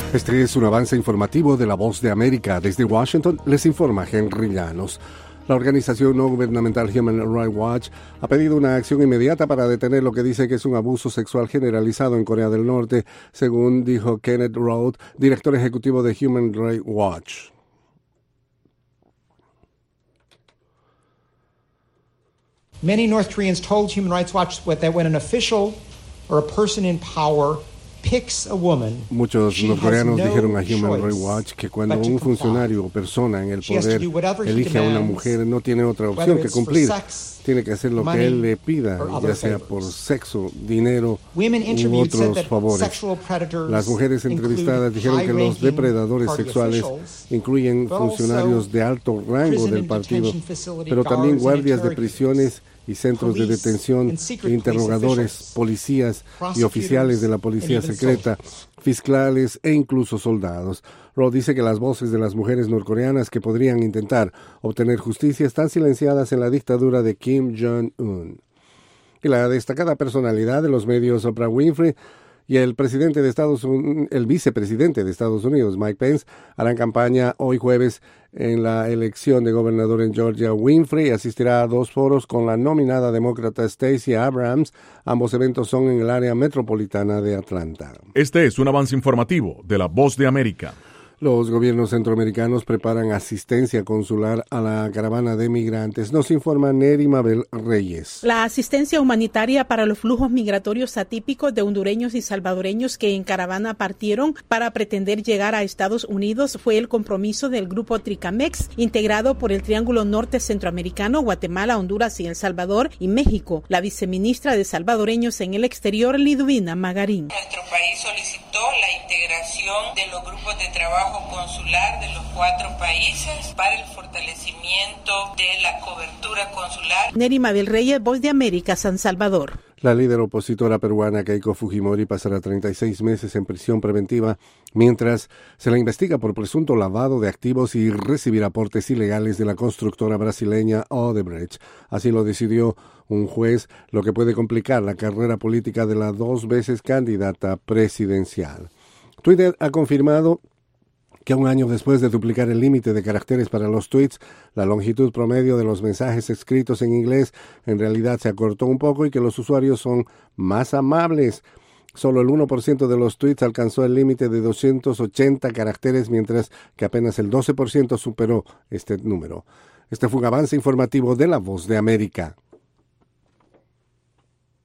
Este es un avance informativo de La Voz de América. Desde Washington les informa Henry Llanos. La organización no gubernamental Human Rights Watch ha pedido una acción inmediata para detener lo que dice que es un abuso sexual generalizado en Corea del Norte, según dijo Kenneth Roth, director ejecutivo de Human Rights Watch. Many North Koreans told Human Rights Watch that when an official or a person in power picks a woman, muchos norcoreanos dijeron a Human Rights Watch que cuando un funcionario o persona en el poder elige a una mujer, no tiene otra opción que cumplir. Tiene que hacer lo que él le pida, ya sea por sexo, dinero u otros favores. Las mujeres entrevistadas dijeron que los depredadores sexuales incluyen funcionarios de alto rango del partido, pero también guardias de prisiones y centros de detención, interrogadores, policías y oficiales de la policía secreta, fiscales e incluso soldados. Roth dice que las voces de las mujeres norcoreanas que podrían intentar obtener justicia están silenciadas en la dictadura de Kim Jong-un. Y la destacada personalidad de los medios Oprah Winfrey y el vicepresidente de Estados Unidos, Mike Pence, harán campaña hoy jueves en la elección de gobernador en Georgia. Winfrey asistirá a 2 foros con la nominada demócrata Stacey Abrams. Ambos eventos son en el área metropolitana de Atlanta. Este es un avance informativo de La Voz de América. Los gobiernos centroamericanos preparan asistencia consular a la caravana de migrantes. Nos informa Neri Mabel Reyes. La asistencia humanitaria para los flujos migratorios atípicos de hondureños y salvadoreños que en caravana partieron para pretender llegar a Estados Unidos fue el compromiso del grupo Tricamex, integrado por el Triángulo Norte Centroamericano, Guatemala, Honduras y El Salvador y México. La viceministra de Salvadoreños en el Exterior, Liduvina Magarín. Nuestro país solicitó la integración de los grupos de trabajo consular de los 4 países para el fortalecimiento de la cobertura consular. Neri Mabel Reyes, Voz de América, San Salvador. La líder opositora peruana Keiko Fujimori pasará 36 meses en prisión preventiva mientras se la investiga por presunto lavado de activos y recibir aportes ilegales de la constructora brasileña Odebrecht. Así lo decidió un juez, lo que puede complicar la carrera política de la 2 veces candidata presidencial. Twitter ha confirmado que un año después de duplicar el límite de caracteres para los tweets, la longitud promedio de los mensajes escritos en inglés en realidad se acortó un poco y que los usuarios son más amables. Solo el 1% de los tweets alcanzó el límite de 280 caracteres, mientras que apenas el 12% superó este número. Este fue un avance informativo de La Voz de América.